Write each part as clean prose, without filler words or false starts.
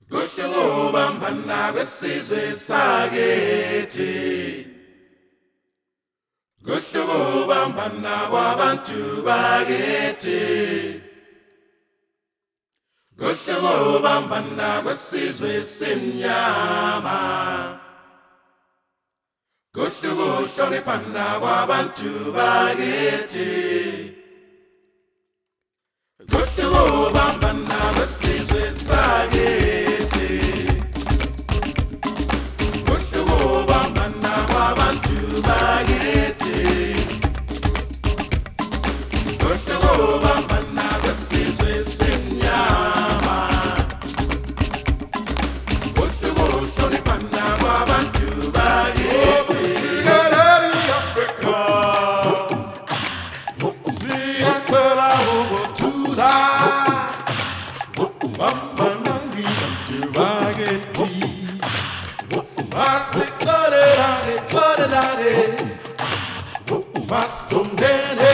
Kuhle ngobambana kwesizwe sakithi. Kuhle ngobambana kwabantu bakithi. Kuhle ngobambana kwesizwe semnyama. Kuhle kuhloniphana kwabantu bakithi. Kuhle ngobambana kwesizwe sakithi. Kuhle ngobambana kwabantu bakithi. Kuhle ngobambana kwesizwe semnyama. Kuhle kuhloniphana kwabantu bakithi. Sikeleli Africa, siyacela ukuthula. Bambanangi bantu bakithi. Masikolelane, kolelane. Masondele.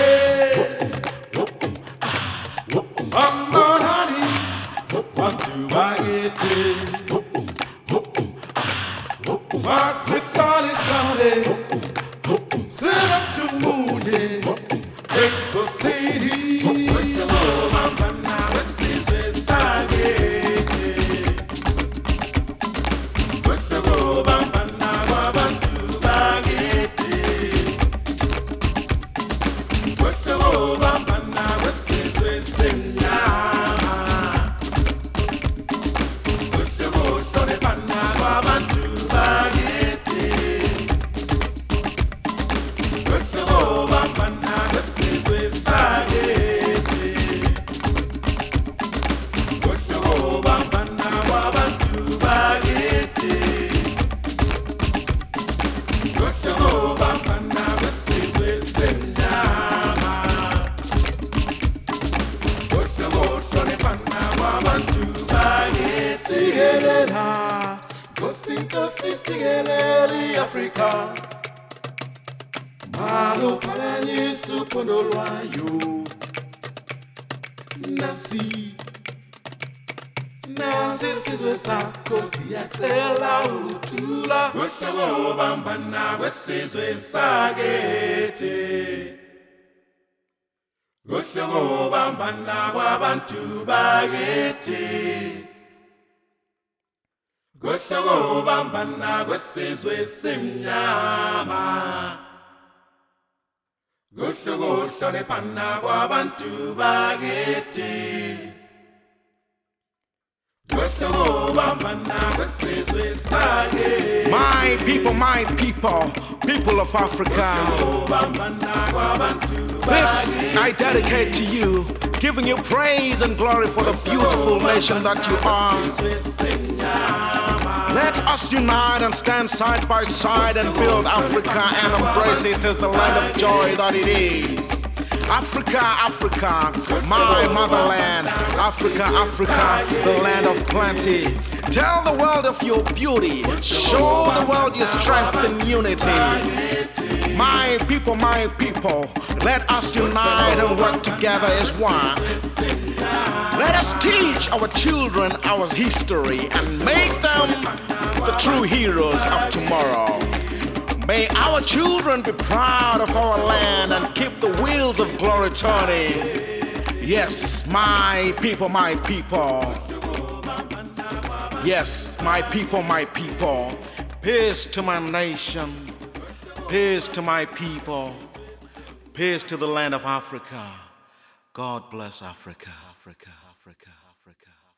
Bambanani bantu bakithi. Masikali sound. Sit up to moon, Echo City. Kuhle ngobambana kwesizwe sakithi. Kuhle ngobambana kwabantu bakithi. Kuhle ngobambana kwesizwe semnyama. Kuhle kuhloniphana kwabantu bakithi. Kuhle ngobambana kwesizwe sakithi. Kuhle ngobambana kwabantu bakithi. Kuhle ngobambana kwesizwe semnyama. Kuhle kuhloniphana kwabantu bakithi. Sikelela, Nkosi Nkosi sikeleli Africa. Malophakanyisa uphondo lwayo. Nasi isizwe sakho siyacela ukuthula. Kuhle ngobambana kwesizwe sakithi. Kuhle ngobambana kwabantu bakithi. Kuhle ngobambana kwesizwe semnyama. Kuhle kuhloniphana kwabantu bakithi. Kuhle ngobambana kwesizwe sakithi. My people, people of Africa. Ngobambana kwabantu This bakithi. I dedicate to you, giving you praise and glory for the beautiful nation that you are. Kwesizwe semnyama. Let us unite and stand side by side and build Africa and embrace it as the land of joy that it is. Africa, Africa, my motherland. Africa, Africa, the land of plenty. Tell the world of your beauty. Show the world your strength and unity. My people, let us unite and work together as one. Let us teach our children our history and make them the true heroes of tomorrow. May our children be proud of our land and keep the wheels of glory turning. Yes, my people. Yes, my people. Peace to my nation. Peace to my people. Peace to the land of Africa. God bless Africa.